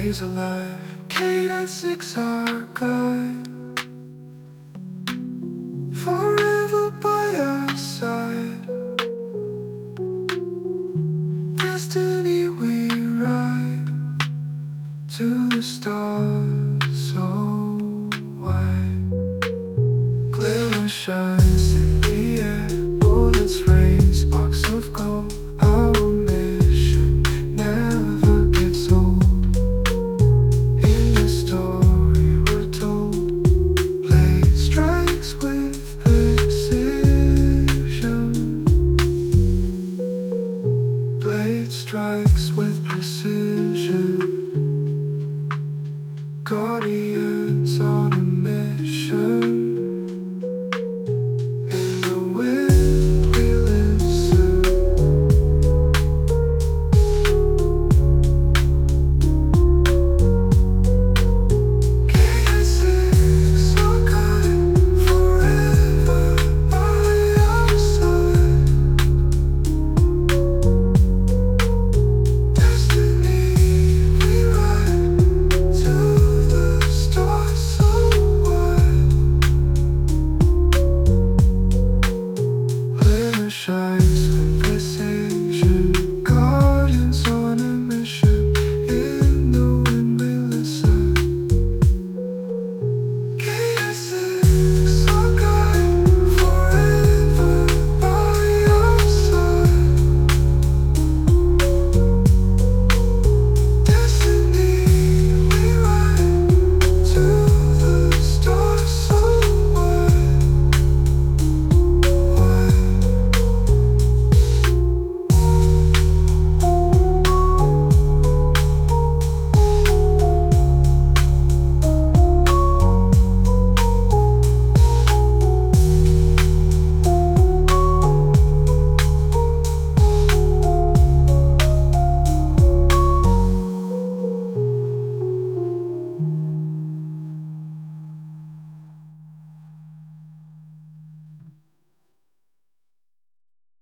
stays alive. K96 our guide, forever by our side. Destiny we ride to the stars so wide. Glitter shines in the air, bullets rain, sparks of gold. Our mission never gets old. In this story we're told, blade strikes with precision. Blade strikes with precision. Guardian